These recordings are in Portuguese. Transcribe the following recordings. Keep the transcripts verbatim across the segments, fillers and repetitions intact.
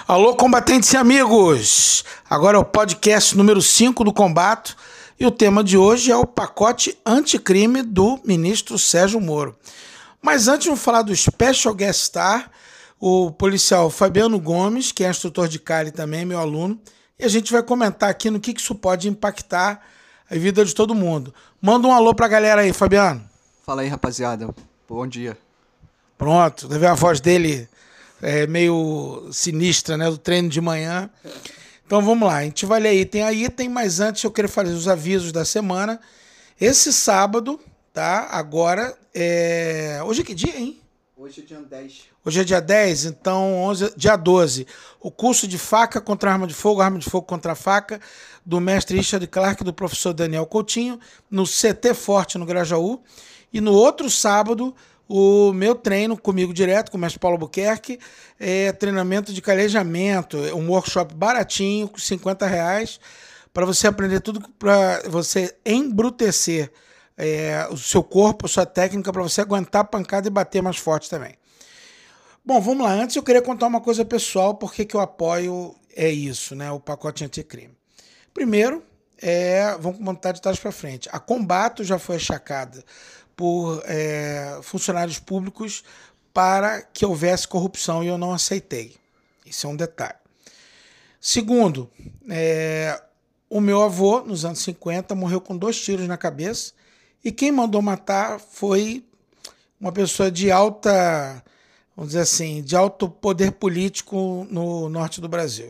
Alô, combatentes e amigos! Agora é o podcast número cinco do Combate e o tema de hoje é o pacote anticrime do ministro Sérgio Moro. Mas antes de eu falar do Special Guest Star, o policial Fabiano Gomes, que é instrutor de Cali também, meu aluno, e a gente vai comentar aqui no que isso pode impactar a vida de todo mundo. Manda um alô pra galera aí, Fabiano. Fala aí, rapaziada. Bom dia. Pronto, deve a voz dele é meio sinistra, né, do treino de manhã. Então vamos lá, a gente vai ler item a item, mas antes eu quero fazer os avisos da semana. Esse sábado, tá, agora, é... hoje é que dia, hein? Hoje é dia dez. Hoje é dia dez, então onze, dia doze. O curso de faca contra arma de fogo, arma de fogo contra faca, do mestre Richard Clark e do professor Daniel Coutinho, no C T Forte, no Grajaú. E no outro sábado, o meu treino comigo direto, com o mestre Paulo Albuquerque, é treinamento de calejamento, um workshop baratinho, com cinquenta reais, para você aprender tudo, para você embrutecer é, o seu corpo, a sua técnica, para você aguentar a pancada e bater mais forte também. Bom, vamos lá. Antes eu queria contar uma coisa pessoal, porque que eu apoio é isso, né? O pacote anticrime. Primeiro, é, vamos contar de trás para frente. A Combato já foi achacada por é, funcionários públicos para que houvesse corrupção e eu não aceitei. Isso é um detalhe. Segundo, é, o meu avô, nos anos cinquenta, morreu com dois tiros na cabeça e quem mandou matar foi uma pessoa de alta, vamos dizer assim, de alto poder político no norte do Brasil.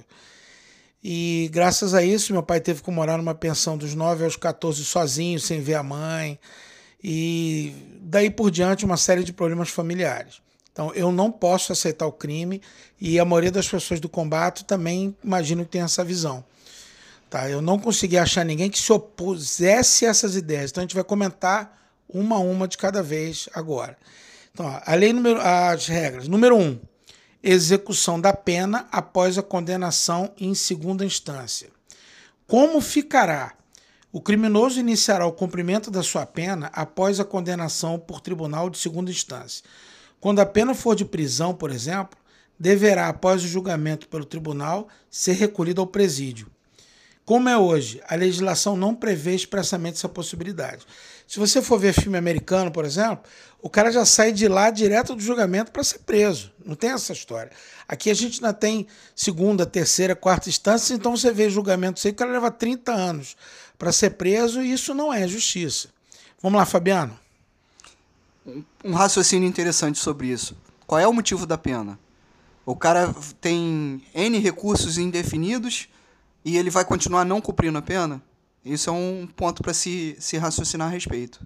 E graças a isso, meu pai teve que morar numa pensão dos nove aos quatorze sozinho, sem ver a mãe. E daí por diante uma série de problemas familiares. Então eu não posso aceitar o crime e a maioria das pessoas do Combate também imagino que tem essa visão. Tá? Eu não consegui achar ninguém que se opusesse a essas ideias. Então a gente vai comentar uma a uma de cada vez agora. Então, ó, a lei número, as regras. Número um, execução da pena após a condenação em segunda instância. Como ficará? O criminoso iniciará o cumprimento da sua pena após a condenação por tribunal de segunda instância. Quando a pena for de prisão, por exemplo, deverá, após o julgamento pelo tribunal, ser recolhido ao presídio. Como é hoje, a legislação não prevê expressamente essa possibilidade. Se você for ver filme americano, por exemplo, o cara já sai de lá direto do julgamento para ser preso. Não tem essa história. Aqui a gente ainda tem segunda, terceira, quarta instância, então você vê julgamento aí, o cara leva trinta anos para ser preso e isso não é justiça. Vamos lá, Fabiano. Um raciocínio interessante sobre isso. Qual é o motivo da pena? O cara tem N recursos indefinidos e ele vai continuar não cumprindo a pena? Isso é um ponto para se, se raciocinar a respeito.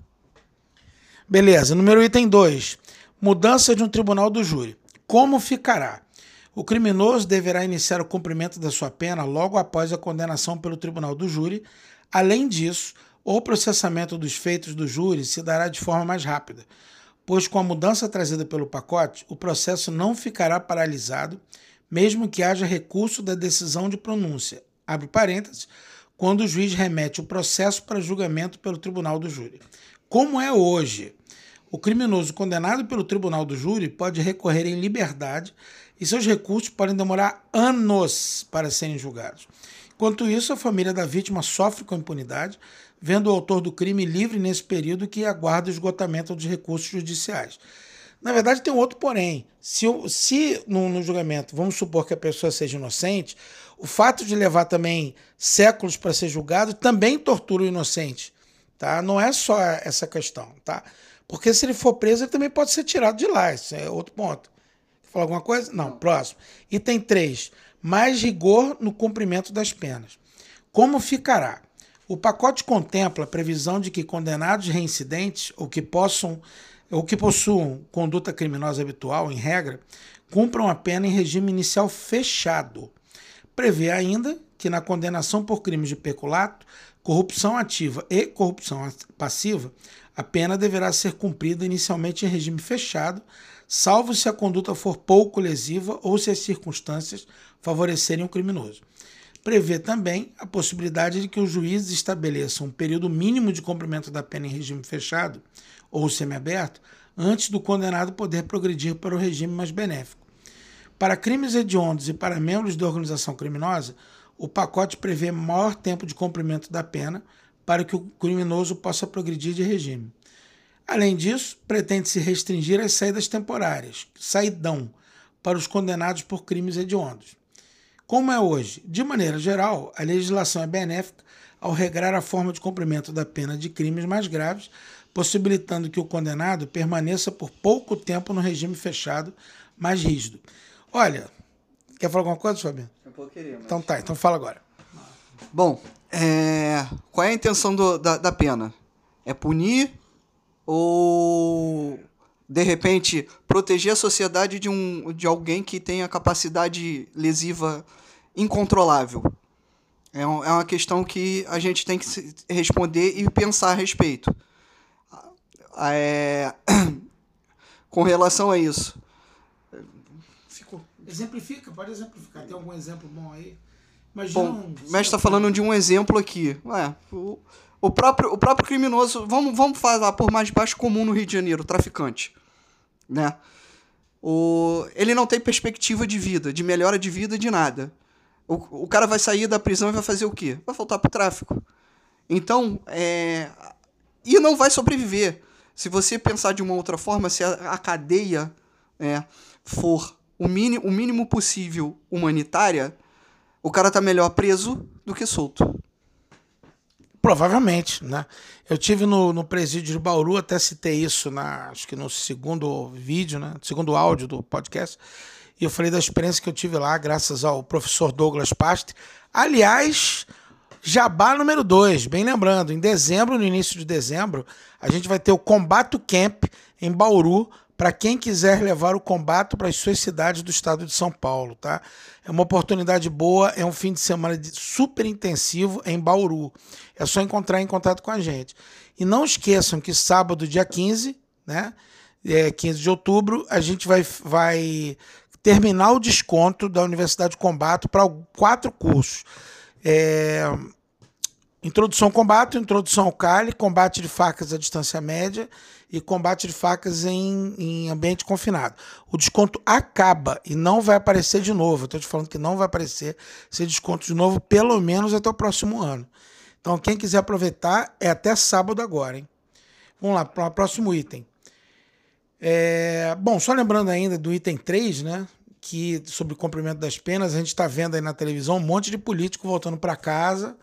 Beleza. Número item dois. Mudança de um tribunal do júri. Como ficará? O criminoso deverá iniciar o cumprimento da sua pena logo após a condenação pelo tribunal do júri. Além disso, o processamento dos feitos do júri se dará de forma mais rápida, pois com a mudança trazida pelo pacote, o processo não ficará paralisado, mesmo que haja recurso da decisão de pronúncia, abre parênteses, quando o juiz remete o processo para julgamento pelo tribunal do júri. Como é hoje, o criminoso condenado pelo tribunal do júri pode recorrer em liberdade e seus recursos podem demorar anos para serem julgados. Enquanto isso, a família da vítima sofre com impunidade, vendo o autor do crime livre nesse período que aguarda o esgotamento dos recursos judiciais. Na verdade, tem um outro porém. Se, se no, no julgamento, vamos supor que a pessoa seja inocente, o fato de levar também séculos para ser julgado também tortura o inocente. Tá? Não é só essa questão. Tá? Porque se ele for preso, ele também pode ser tirado de lá. Isso é outro ponto. Quer falar alguma coisa? Não. Próximo. Item três. Mais rigor no cumprimento das penas. Como ficará? O pacote contempla a previsão de que condenados reincidentes ou que possam ou que possuam conduta criminosa habitual, em regra, cumpram a pena em regime inicial fechado. Prevê ainda que na condenação por crimes de peculato, corrupção ativa e corrupção passiva, a pena deverá ser cumprida inicialmente em regime fechado, salvo se a conduta for pouco lesiva ou se as circunstâncias favorecerem o criminoso. Prevê também a possibilidade de que os juízes estabeleçam um período mínimo de cumprimento da pena em regime fechado ou semiaberto antes do condenado poder progredir para o regime mais benéfico. Para crimes hediondos e para membros de organização criminosa, o pacote prevê maior tempo de cumprimento da pena para que o criminoso possa progredir de regime. Além disso, pretende-se restringir as saídas temporárias, saidão, para os condenados por crimes hediondos. Como é hoje, de maneira geral, a legislação é benéfica ao regrar a forma de cumprimento da pena de crimes mais graves, possibilitando que o condenado permaneça por pouco tempo no regime fechado mais rígido. Olha, quer falar alguma coisa, Fabiano? Eu vou querer, mas... Então tá, então fala agora. Bom, é... qual é a intenção do, da, da pena? É punir ou, de repente, proteger a sociedade de, um, de alguém que tenha capacidade lesiva incontrolável? É, um, é uma questão que a gente tem que responder e pensar a respeito. É... Com relação a isso. Ficou. Exemplifica, pode exemplificar. Tem algum exemplo bom aí? Imagina Bom, um... o mestre está falando de um exemplo aqui. Ué, o, o, próprio, o próprio criminoso, vamos, vamos falar por mais baixo comum no Rio de Janeiro, o traficante. Né? O, ele não tem perspectiva de vida, de melhora de vida, de nada. O, o cara vai sair da prisão e vai fazer o quê? Vai voltar para o tráfico. Então, é... e não vai sobreviver. Se você pensar de uma outra forma, se a, a cadeia é, for o mínimo, o mínimo possível humanitária, o cara tá melhor preso do que solto. Provavelmente, né? Eu tive no, no presídio de Bauru, até citei isso na, acho que no segundo vídeo, né? Segundo áudio do podcast, e eu falei da experiência que eu tive lá, graças ao professor Douglas Pastre. Aliás, jabá número dois, bem lembrando, em dezembro, no início de dezembro, a gente vai ter o Combato Camp em Bauru, para quem quiser levar o combate para as suas cidades do estado de São Paulo, tá? É uma oportunidade boa, é um fim de semana super intensivo em Bauru. É só encontrar em contato com a gente. E não esqueçam que sábado, dia quinze, né? É, quinze de outubro, a gente vai, vai terminar o desconto da Universidade de Combate para quatro cursos. É... Introdução ao combate, introdução ao cali, combate de facas à distância média e combate de facas em, em ambiente confinado. O desconto acaba e não vai aparecer de novo. Eu estou te falando que não vai aparecer esse desconto de novo, pelo menos até o próximo ano. Então, quem quiser aproveitar, é até sábado agora, hein? Vamos lá, para o próximo item. É, bom, só lembrando ainda do item três, né? Que sobre o cumprimento das penas, a gente está vendo aí na televisão um monte de político voltando para casa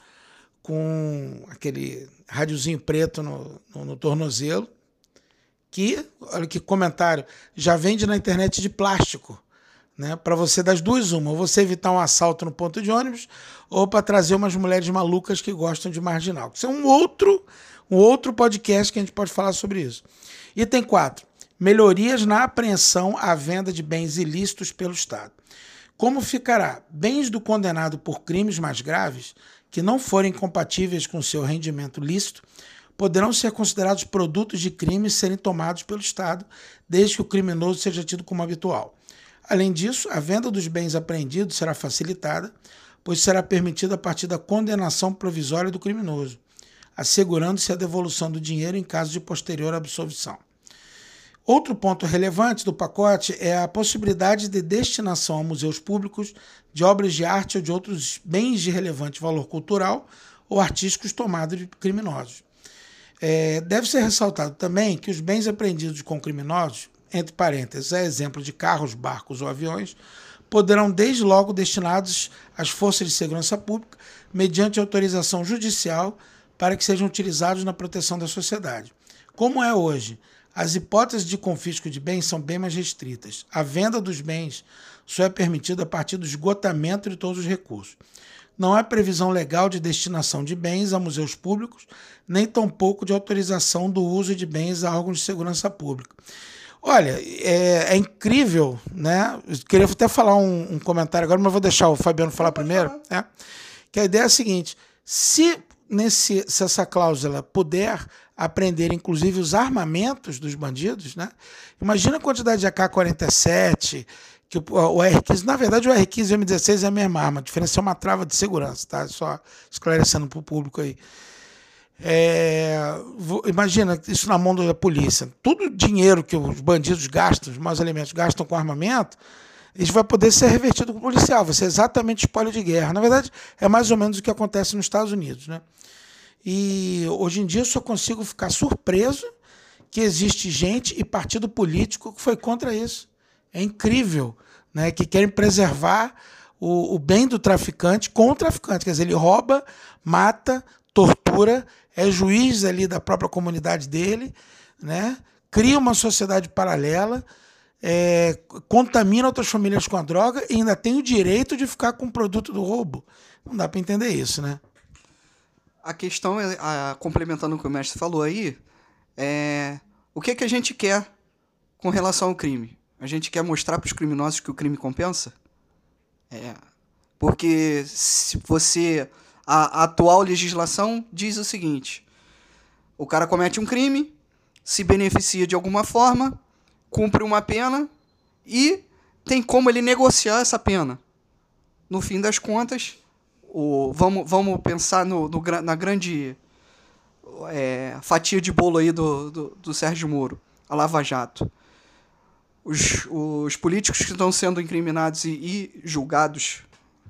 com aquele rádiozinho preto no, no, no tornozelo, que, olha que comentário, já vende na internet de plástico, né? Para você das duas uma, ou você evitar um assalto no ponto de ônibus, ou para trazer umas mulheres malucas que gostam de marginal. Isso é um outro, um outro podcast que a gente pode falar sobre isso. Item quatro. Melhorias na apreensão à venda de bens ilícitos pelo Estado. Como ficará? Bens do condenado por crimes mais graves que não forem compatíveis com seu rendimento lícito poderão ser considerados produtos de crime e serem tomados pelo Estado, desde que o criminoso seja tido como habitual. Além disso, a venda dos bens apreendidos será facilitada, pois será permitida a partir da condenação provisória do criminoso, assegurando-se a devolução do dinheiro em caso de posterior absolvição. Outro ponto relevante do pacote é a possibilidade de destinação a museus públicos de obras de arte ou de outros bens de relevante valor cultural ou artísticos tomados de criminosos. É, deve ser ressaltado também que os bens apreendidos com criminosos, entre parênteses, a exemplo de carros, barcos ou aviões, poderão desde logo destinados às forças de segurança pública mediante autorização judicial para que sejam utilizados na proteção da sociedade. Como é hoje, as hipóteses de confisco de bens são bem mais restritas. A venda dos bens só é permitida a partir do esgotamento de todos os recursos. Não há previsão legal de destinação de bens a museus públicos, nem tampouco de autorização do uso de bens a órgãos de segurança pública. Olha, é, é incrível, né? Eu queria até falar um, um comentário agora, mas vou deixar o Fabiano falar primeiro. Né? Que a ideia é a seguinte: se, nesse, se essa cláusula puder apreender, inclusive, os armamentos dos bandidos, né? Imagina a quantidade de A K quarenta e sete, que o, o R quinze, na verdade o R quinze e o M dezesseis é a mesma arma, a diferença é uma trava de segurança, tá? Só esclarecendo para o público aí. É, imagina isso na mão da polícia. Todo o dinheiro que os bandidos gastam, os maus elementos gastam com armamento, isso vai poder ser revertido com o policial, vai ser exatamente espólio de guerra. Na verdade, é mais ou menos o que acontece nos Estados Unidos, né? E hoje em dia eu só consigo ficar surpreso que existe gente e partido político que foi contra isso. É incrível, né? Que querem preservar o, o bem do traficante com o traficante. Quer dizer, ele rouba, mata, tortura, é juiz ali da própria comunidade dele, né? Cria uma sociedade paralela, é, contamina outras famílias com a droga e ainda tem o direito de ficar com o produto do roubo. Não dá para entender isso, né? A questão, é, a, complementando o que o mestre falou aí, é o que, que a gente quer com relação ao crime? A gente quer mostrar para os criminosos que o crime compensa? É, porque se você... A, a atual legislação diz o seguinte: o cara comete um crime, se beneficia de alguma forma, cumpre uma pena e tem como ele negociar essa pena. No fim das contas, o, vamos, vamos pensar no, no, na grande é, fatia de bolo aí do, do, do Sérgio Moro, a Lava Jato. Os, os políticos que estão sendo incriminados e, e julgados,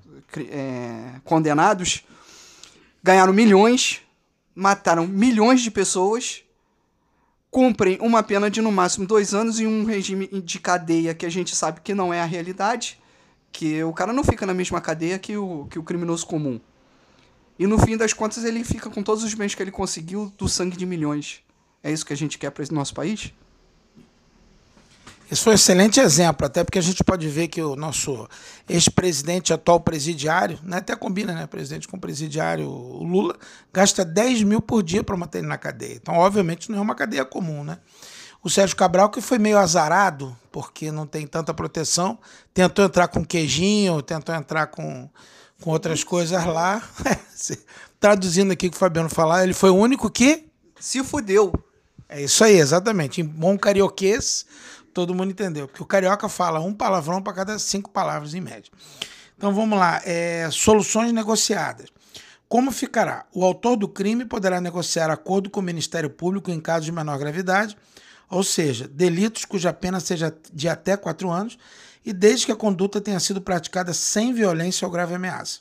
é, condenados, ganharam milhões, mataram milhões de pessoas, cumprem uma pena de no máximo dois anos em um regime de cadeia que a gente sabe que não é a realidade, que o cara não fica na mesma cadeia que o, que o criminoso comum. E no fim das contas ele fica com todos os bens que ele conseguiu do sangue de milhões. É isso que a gente quer para esse nosso país? Esse foi um excelente exemplo, até porque a gente pode ver que o nosso ex-presidente, atual presidiário, né, até combina, né, presidente com presidiário, o Lula, gasta dez mil por dia para manter ele na cadeia. Então, obviamente, não é uma cadeia comum, né? O Sérgio Cabral, que foi meio azarado, porque não tem tanta proteção, tentou entrar com queijinho, tentou entrar com, com outras coisas lá. Traduzindo aqui o que o Fabiano falar, ele foi o único que... se fudeu. É isso aí, exatamente. Em bom carioquês, todo mundo entendeu. Porque o carioca fala um palavrão para cada cinco palavras, em média. Então, vamos lá. É, soluções negociadas. Como ficará? O autor do crime poderá negociar acordo com o Ministério Público em caso de menor gravidade, ou seja, delitos cuja pena seja de até quatro anos, e desde que a conduta tenha sido praticada sem violência ou grave ameaça.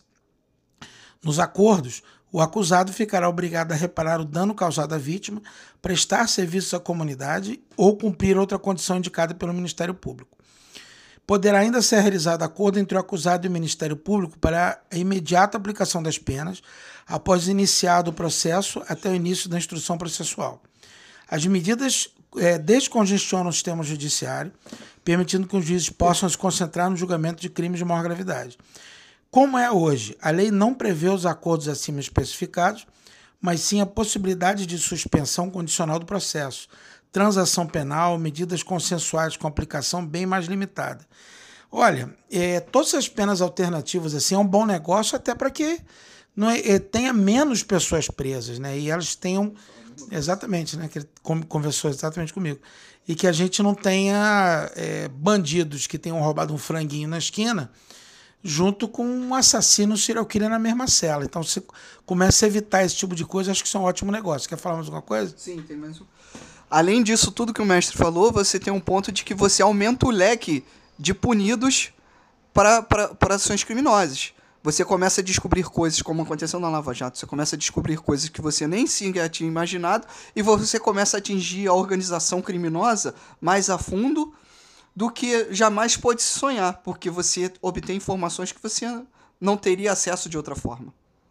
Nos acordos, o acusado ficará obrigado a reparar o dano causado à vítima, prestar serviços à comunidade ou cumprir outra condição indicada pelo Ministério Público. Poderá ainda ser realizado acordo entre o acusado e o Ministério Público para a imediata aplicação das penas, após iniciado o processo até o início da instrução processual. As medidas é, descongestionam o sistema judiciário, permitindo que os juízes possam se concentrar no julgamento de crimes de maior gravidade. Como é hoje, a lei não prevê os acordos acima especificados, mas sim a possibilidade de suspensão condicional do processo, transação penal, medidas consensuais com aplicação bem mais limitada. Olha, é, todas as penas alternativas assim, é um bom negócio até para que não é, é, tenha menos pessoas presas, né? E elas tenham... Exatamente, né? Que ele conversou exatamente comigo. E que a gente não tenha é, bandidos que tenham roubado um franguinho na esquina junto com um assassino serial killer na mesma cela. Então, você começa a evitar esse tipo de coisa, acho que isso é um ótimo negócio. Quer falar mais alguma coisa? Sim, tem mais um. Além disso, tudo que o mestre falou, você tem um ponto de que você aumenta o leque de punidos para, para, para ações criminosas. Você começa a descobrir coisas, como aconteceu na Lava Jato, você começa a descobrir coisas que você nem sequer tinha imaginado e você começa a atingir a organização criminosa mais a fundo do que jamais pôde sonhar, porque você obtém informações que você não teria acesso de outra forma.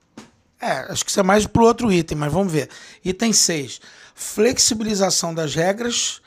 É, acho que isso é mais para o outro item, mas vamos ver. Item seis. Flexibilização das regras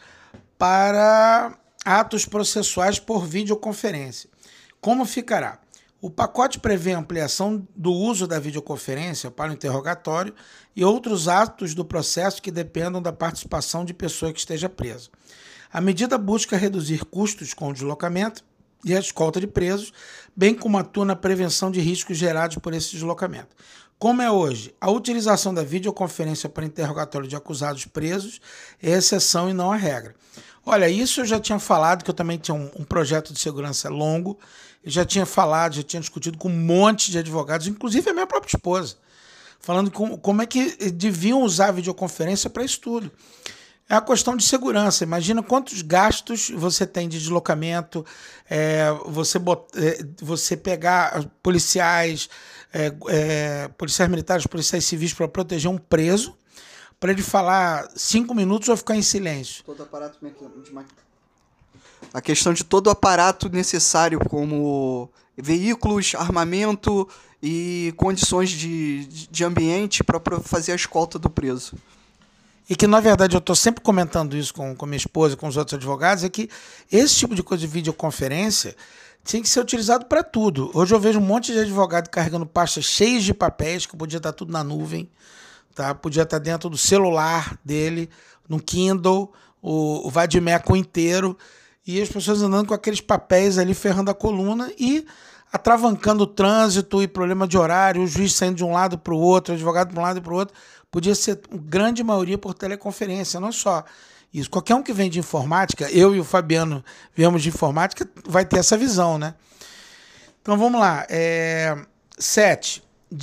para atos processuais por videoconferência. Como ficará? O pacote prevê ampliação do uso da videoconferência para o interrogatório e outros atos do processo que dependam da participação de pessoa que esteja presa. A medida busca reduzir custos com o deslocamento e a escolta de presos, bem como atua na prevenção de riscos gerados por esse deslocamento. Como é hoje, a utilização da videoconferência para interrogatório de acusados presos é exceção e não a regra. Olha, isso eu já tinha falado, que eu também tinha um, um projeto de segurança longo, eu já tinha falado, já tinha discutido com um monte de advogados, inclusive a minha própria esposa, falando com, como é que deviam usar a videoconferência para isso tudo. É uma questão de segurança. Imagina quantos gastos você tem de deslocamento, é, você, bot, é, você pegar policiais, é, é, policiais militares, policiais civis para proteger um preso, para ele falar cinco minutos ou ficar em silêncio. Todo aparato de ma- A questão de todo o aparato necessário, como veículos, armamento e condições de, de ambiente para fazer a escolta do preso. E que, na verdade, eu estou sempre comentando isso com, com minha esposa, com os outros advogados, é que esse tipo de coisa de videoconferência tinha que ser utilizado para tudo. Hoje eu vejo um monte de advogado carregando pastas cheias de papéis, que podia estar tudo na nuvem, tá? Podia estar dentro do celular dele, no Kindle, o, o vadimeco inteiro, e as pessoas andando com aqueles papéis ali ferrando a coluna e atravancando o trânsito e problema de horário, o juiz saindo de um lado para o outro, o advogado para um lado e para o outro. Podia ser grande maioria por teleconferência, não só isso. Qualquer um que vem de informática, eu e o Fabiano viemos de informática, vai ter essa visão, né? Então vamos lá. É... Sete,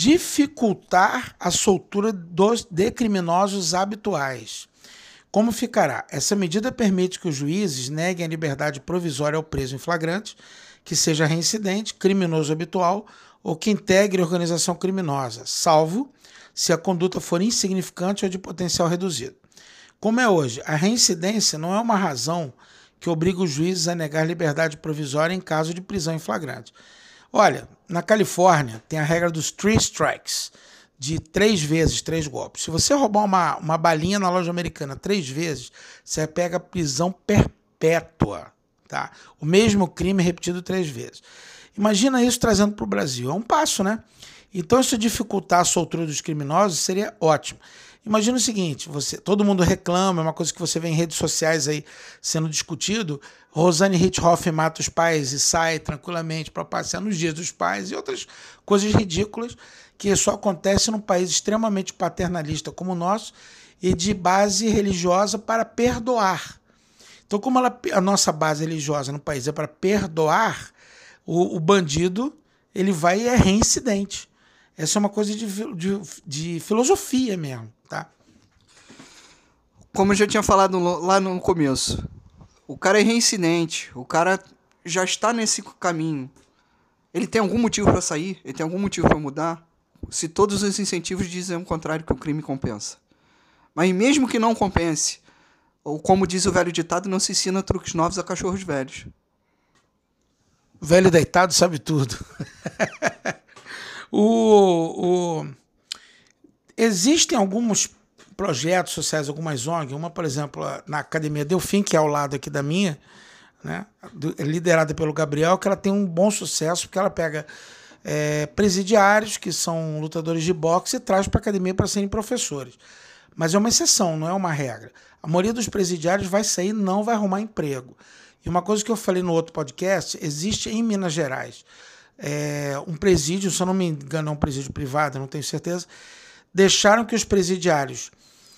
dificultar a soltura dos, de criminosos habituais. Como ficará? Essa medida permite que os juízes neguem a liberdade provisória ao preso em flagrante, que seja reincidente, criminoso habitual ou que integre organização criminosa, salvo se a conduta for insignificante ou de potencial reduzido. Como é hoje, a reincidência não é uma razão que obriga os juízes a negar liberdade provisória em caso de prisão em flagrante. Olha, na Califórnia tem a regra dos three strikes, de três vezes, três golpes. Se você roubar uma, uma balinha na loja americana três vezes, você pega prisão perpétua. Tá? O mesmo crime repetido três vezes. Imagina isso trazendo para o Brasil. É um passo, né? Então, isso dificultar a soltura dos criminosos seria ótimo. Imagina o seguinte, você, todo mundo reclama, é uma coisa que você vê em redes sociais aí sendo discutido, Rosane Hithoff mata os pais e sai tranquilamente para passear nos dias dos pais e outras coisas ridículas que só acontece num país extremamente paternalista como o nosso e de base religiosa para perdoar. Então, como ela, a nossa base religiosa no país é para perdoar, o, o bandido ele vai e é reincidente. Essa é uma coisa de, de, de filosofia mesmo, tá? Como eu já tinha falado lá no começo, o cara é reincidente, o cara já está nesse caminho. Ele tem algum motivo para sair? Ele tem algum motivo para mudar? Se todos os incentivos dizem o contrário, que o crime compensa. Mas mesmo que não compense, ou como diz o velho ditado, não se ensina truques novos a cachorros velhos. Velho deitado sabe tudo. o, o... Existem alguns projetos sociais, algumas O N Gs, uma, por exemplo, na Academia Delfim, que é ao lado aqui da minha, né, liderada pelo Gabriel, que ela tem um bom sucesso, porque ela pega é, presidiários, que são lutadores de boxe, e traz para a academia para serem professores. Mas é uma exceção, não é uma regra. A maioria dos presidiários vai sair e não vai arrumar emprego. E uma coisa que eu falei no outro podcast, existe em Minas Gerais é, um presídio, se eu não me engano é um presídio privado, não tenho certeza, deixaram que os presidiários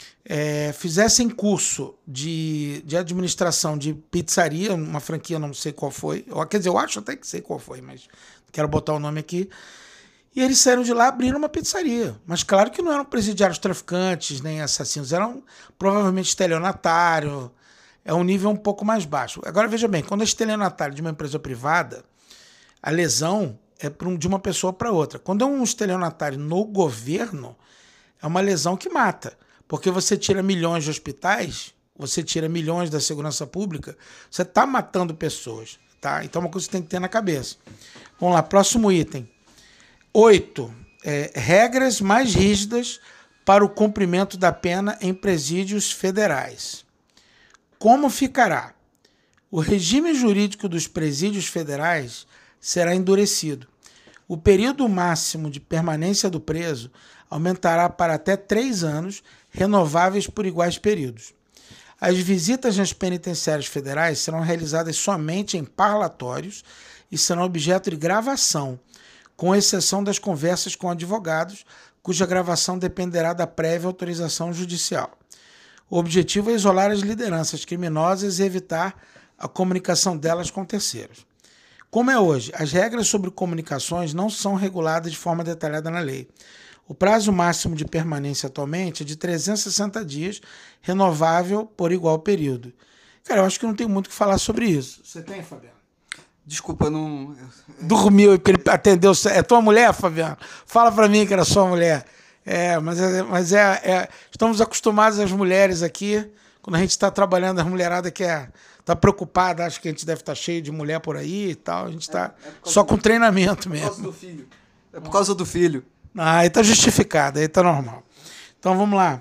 é, fizessem curso de, de administração de pizzaria, uma franquia, não sei qual foi, ou, quer dizer, eu acho até que sei qual foi, mas não quero botar o nome aqui, e eles saíram de lá abrindo uma pizzaria. Mas claro que não eram presidiários traficantes, nem assassinos, eram provavelmente estelionatário, é um nível um pouco mais baixo. Agora veja bem, quando é estelionatário de uma empresa privada, a lesão é de uma pessoa para outra. Quando é um estelionatário no governo, é uma lesão que mata. Porque você tira milhões de hospitais, você tira milhões da segurança pública, você está matando pessoas. Tá? Então é uma coisa que você tem que ter na cabeça. Vamos lá, próximo item. Oito. É, regras mais rígidas para o cumprimento da pena em presídios federais. Como ficará? O regime jurídico dos presídios federais será endurecido. O período máximo de permanência do preso aumentará para até três anos, renováveis por iguais períodos. As visitas nas penitenciárias federais serão realizadas somente em parlatórios e serão objeto de gravação, com exceção das conversas com advogados, cuja gravação dependerá da prévia autorização judicial. O objetivo é isolar as lideranças criminosas e evitar a comunicação delas com terceiros. Como é hoje, as regras sobre comunicações não são reguladas de forma detalhada na lei. O prazo máximo de permanência atualmente é de trezentos e sessenta dias, renovável por igual período. Cara, eu acho que não tem muito o que falar sobre isso. Você tem, Fabiano? Desculpa, eu não... Dormiu e ele atendeu. É tua mulher, Fabiano? Fala pra mim que era sua mulher. É, mas, é, mas é, é, estamos acostumados as mulheres aqui, quando a gente está trabalhando, as mulheradas que é, tá preocupada, acho que a gente deve estar tá cheio de mulher por aí e tal, a gente está é, é só com treinamento mesmo. É por causa do filho. É por causa do filho. Ah, aí tá justificado, aí tá normal. Então vamos lá.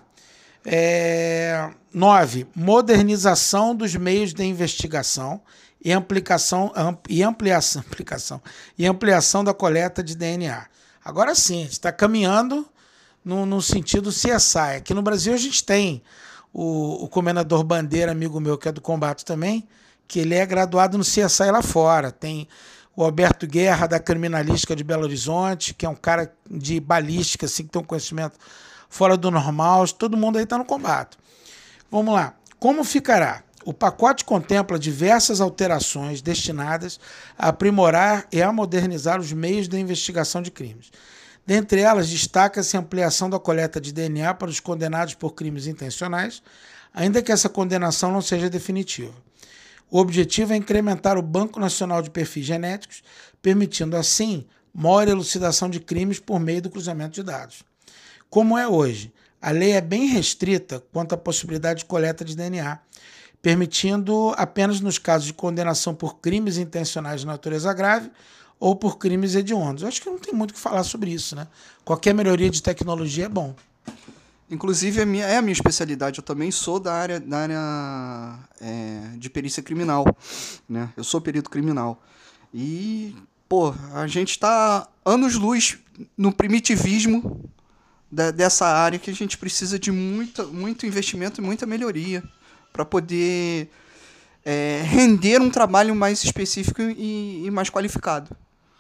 É, nove. Modernização dos meios de investigação e ampliação, e ampliação, ampliação, e ampliação da coleta de D N A. Agora sim, a gente está caminhando no, no sentido C S I. Aqui no Brasil a gente tem o, o comendador Bandeira, amigo meu, que é do combate também, que ele é graduado no C S I lá fora. Tem o Alberto Guerra, da Criminalística de Belo Horizonte, que é um cara de balística, assim, que tem um conhecimento fora do normal. Todo mundo aí está no combate. Vamos lá. Como ficará? O pacote contempla diversas alterações destinadas a aprimorar e a modernizar os meios de investigação de crimes. Dentre elas, destaca-se a ampliação da coleta de D N A para os condenados por crimes intencionais, ainda que essa condenação não seja definitiva. O objetivo é incrementar o Banco Nacional de Perfis Genéticos, permitindo, assim, maior elucidação de crimes por meio do cruzamento de dados. Como é hoje, a lei é bem restrita quanto à possibilidade de coleta de D N A, permitindo apenas nos casos de condenação por crimes intencionais de natureza grave ou por crimes hediondos. Eu acho que não tem muito o que falar sobre isso, né? Qualquer melhoria de tecnologia é bom. Inclusive, é a minha, é a minha especialidade. Eu também sou da área, da área é, de perícia criminal, né? Eu sou perito criminal. E, pô, a gente está anos-luz no primitivismo da, dessa área, que a gente precisa de muita, muito investimento e muita melhoria para poder é, render um trabalho mais específico e, e mais qualificado.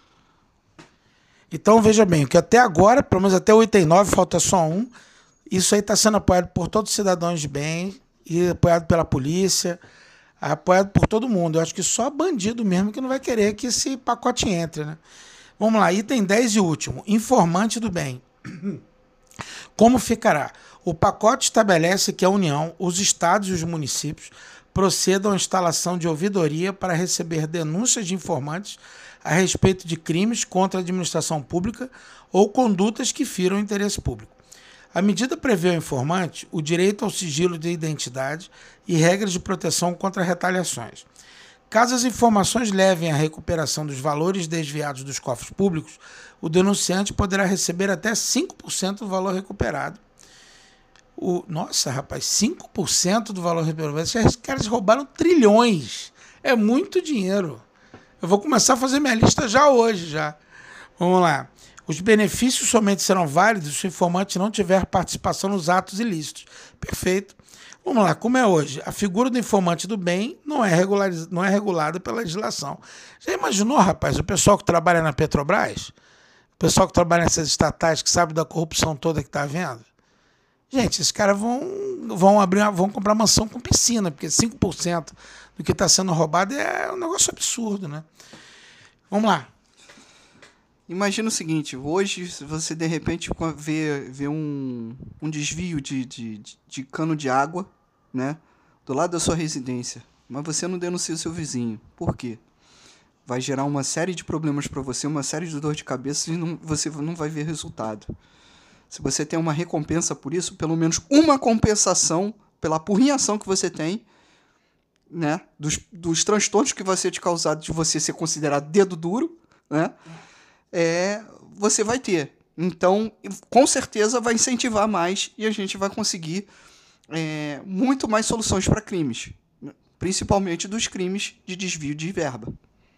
Então, veja bem, que até agora, pelo menos até o oitenta e nove, falta só um, isso aí está sendo apoiado por todos os cidadãos de bem, e apoiado pela polícia, apoiado por todo mundo. Eu acho que só bandido mesmo que não vai querer que esse pacote entre, né? Vamos lá, item dez e último, informante do bem. Como ficará? O pacote estabelece que a União, os estados e os municípios procedam à instalação de ouvidoria para receber denúncias de informantes a respeito de crimes contra a administração pública ou condutas que firam o interesse público. A medida prevê ao informante o direito ao sigilo de identidade e regras de proteção contra retaliações. Caso as informações levem à recuperação dos valores desviados dos cofres públicos, o denunciante poderá receber até cinco por cento do valor recuperado. O, nossa, rapaz, cinco por cento do valor recuperado. Esses caras roubaram trilhões. É muito dinheiro. Eu vou começar a fazer minha lista já hoje. já. Vamos lá. Os benefícios somente serão válidos se o informante não tiver participação nos atos ilícitos. Perfeito. Vamos lá, como é hoje? A figura do informante do bem não é, regulariz... não é regulada pela legislação. Já imaginou, rapaz, o pessoal que trabalha na Petrobras? O pessoal que trabalha nessas estatais, que sabe da corrupção toda que está havendo? Gente, esses caras vão, vão, abrir uma... vão comprar mansão com piscina, porque cinco por cento do que está sendo roubado é um negócio absurdo, né? Vamos lá. Imagina o seguinte, hoje você de repente vê, vê um, um desvio de, de, de cano de água, né, do lado da sua residência, mas você não denuncia o seu vizinho. Por quê? Vai gerar uma série de problemas para você, uma série de dor de cabeça e não, você não vai ver resultado. Se você tem uma recompensa por isso, pelo menos uma compensação pela apurrinhação que você tem, né, dos, dos transtornos que vai ser te causado de você ser considerado dedo duro, né, é, você vai ter. Então, com certeza vai incentivar mais e a gente vai conseguir é, muito mais soluções para crimes, principalmente dos crimes de desvio de verba.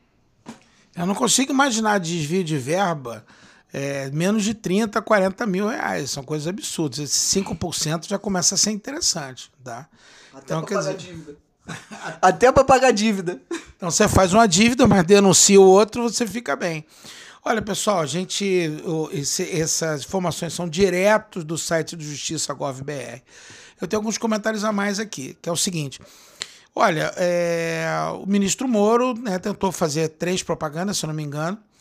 Eu não consigo imaginar desvio de verba é, menos de trinta, quarenta mil reais. São coisas absurdas. Esse cinco por cento já começa a ser interessante. Tá? Até então, para pagar dizer... dívida. Até para pagar dívida. Então você faz uma dívida, mas denuncia o outro, você fica bem. Olha, pessoal, a gente, esse, essas informações são diretos do site do Justiça ponto gov ponto br. Eu tenho alguns comentários a mais aqui, que é o seguinte. Olha, é, o ministro Moro, né, tentou fazer três propagandas, se eu não me engano,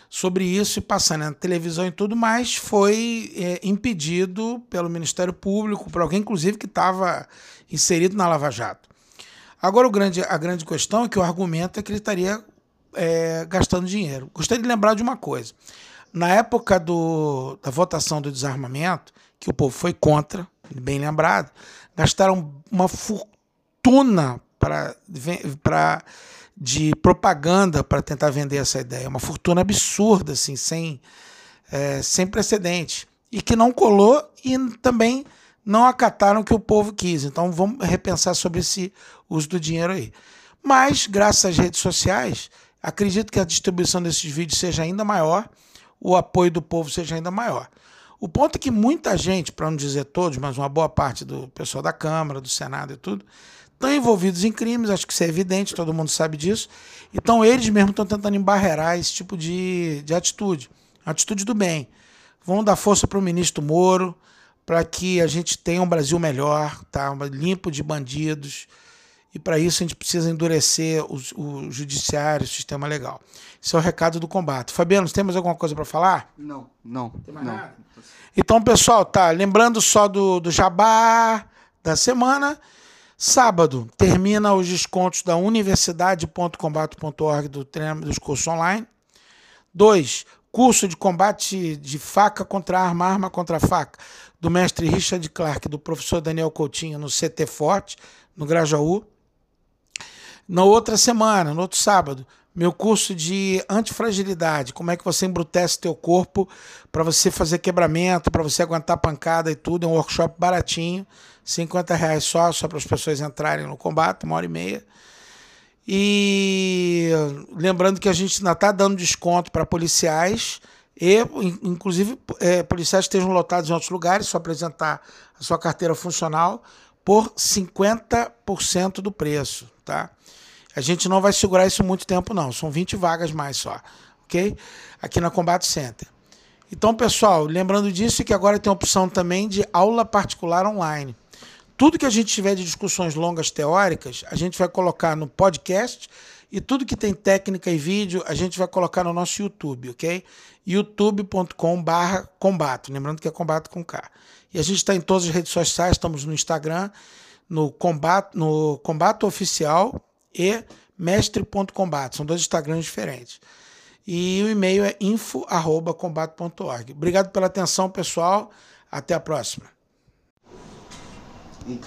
sobre isso e passando na televisão e tudo, mas foi é, impedido pelo Ministério Público, por alguém, inclusive, que estava inserido na Lava Jato. Agora, o grande, a grande questão é que o argumento é que ele estaria é, gastando dinheiro. Gostaria de lembrar de uma coisa. Na época do, da votação do desarmamento, que o povo foi contra, bem lembrado, gastaram uma fortuna pra, pra, de propaganda para tentar vender essa ideia. Uma fortuna absurda, assim, sem, é, sem precedente. E que não colou e também não acataram o que o povo quis. Então vamos repensar sobre esse uso do dinheiro aí. Mas, graças às redes sociais, acredito que a distribuição desses vídeos seja ainda maior, o apoio do povo seja ainda maior. O ponto é que muita gente, para não dizer todos, mas uma boa parte do pessoal da Câmara, do Senado e tudo, estão envolvidos em crimes, acho que isso é evidente, todo mundo sabe disso. Então eles mesmos estão tentando embarrear esse tipo de, de atitude, atitude do bem. Vamos dar força para o ministro Moro, para que a gente tenha um Brasil melhor, tá? Limpo de bandidos. E para isso a gente precisa endurecer o, o judiciário, o sistema legal. Esse é o recado do combate. Fabiano, temos alguma coisa para falar? Não, não. Tem mais não. nada? Então, pessoal, tá, lembrando só do, do jabá da semana. Sábado termina os descontos da universidade ponto combate ponto org do treino dos cursos online. Dois, curso de combate de faca contra arma, arma contra faca, do mestre Richard Clark, do professor Daniel Coutinho, no C T Forte, no Grajaú. Na outra semana, no outro sábado, meu curso de antifragilidade, como é que você embrutece teu corpo para você fazer quebramento, para você aguentar pancada e tudo, é um workshop baratinho, cinquenta reais só, só para as pessoas entrarem no combate, uma hora e meia. E lembrando que a gente ainda está dando desconto para policiais e, inclusive, é, policiais que estejam lotados em outros lugares, só apresentar a sua carteira funcional por cinquenta por cento do preço, tá? A gente não vai segurar isso muito tempo, não. São vinte vagas mais só, ok? Aqui na Combat Center. Então, pessoal, lembrando disso, que agora tem a opção também de aula particular online. Tudo que a gente tiver de discussões longas teóricas, a gente vai colocar no podcast, e tudo que tem técnica e vídeo, a gente vai colocar no nosso YouTube, ok? youtube ponto com barra combate. Lembrando que é combate com K. E a gente está em todas as redes sociais, estamos no Instagram, no Combate, no Combate Oficial e mestre ponto combate. São dois Instagrams diferentes. E o e-mail é info arroba combate ponto org. Obrigado pela atenção, pessoal. Até a próxima.